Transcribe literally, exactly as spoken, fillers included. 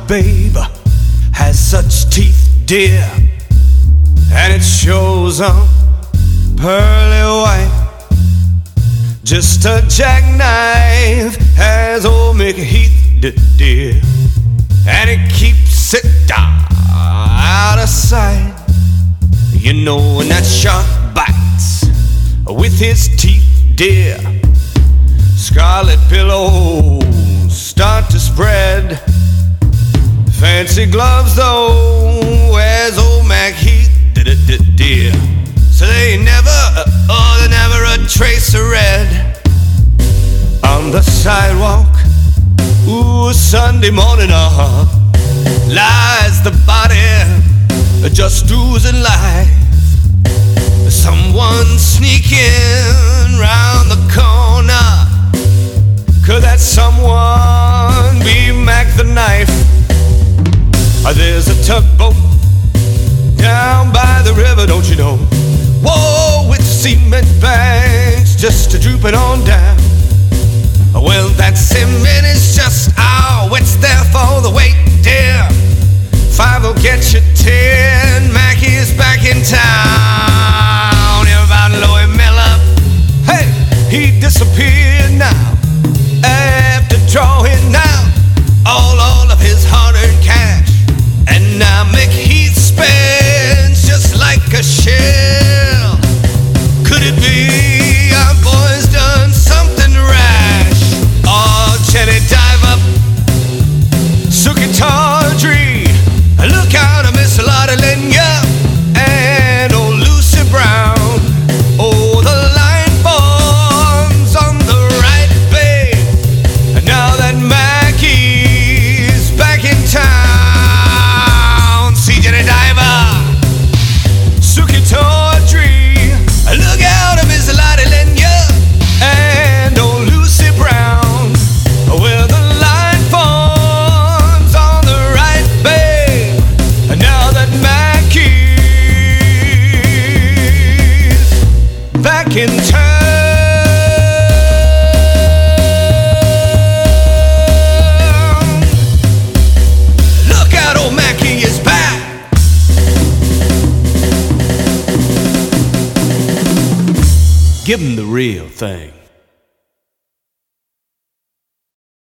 babe has such teeth, dear, and it shows on pearly white. Just a jackknife has old Mickey Heath, dear, and it keeps it down out of sight. You know when that shark bites with his teeth, dear, scarlet pillows start to spread. Fancy gloves though wears old Mac Heath, dear, so they never, oh, they never a trace of red. On the sidewalk, ooh, Sunday morning, uh-huh, lies the body just oozing life. Someone sneaking round the corner. Could that someone be Mac the Knife? There's a tugboat down by the river, don't you know? Whoa, with cement bags just a drooping on down. Well, that cement is just, oh, it's there for the weight, dear. Five will get you ten. Mackie is back in town. Hear about Louis Miller? Hey, he disappeared now after drawing out all, all of his hard-earned cash. And now Mick Heath spends just like a shell. Could it be our boy's done something rash? Oh, Jenny Diver, Suki Tawdry, look out, Miss Lotte Lenya, and old Lucy Brown. Oh, the line forms on the right, babe. And now that Mackie's back in town, see Jenny Diver, Suki Tawdry, look out, Miss Lotte Lenya, and old Lucy Brown. Well, the line forms on the right, babe. And now that Mackie's back in town. Look out, old Mackie is back. Give him the real thing.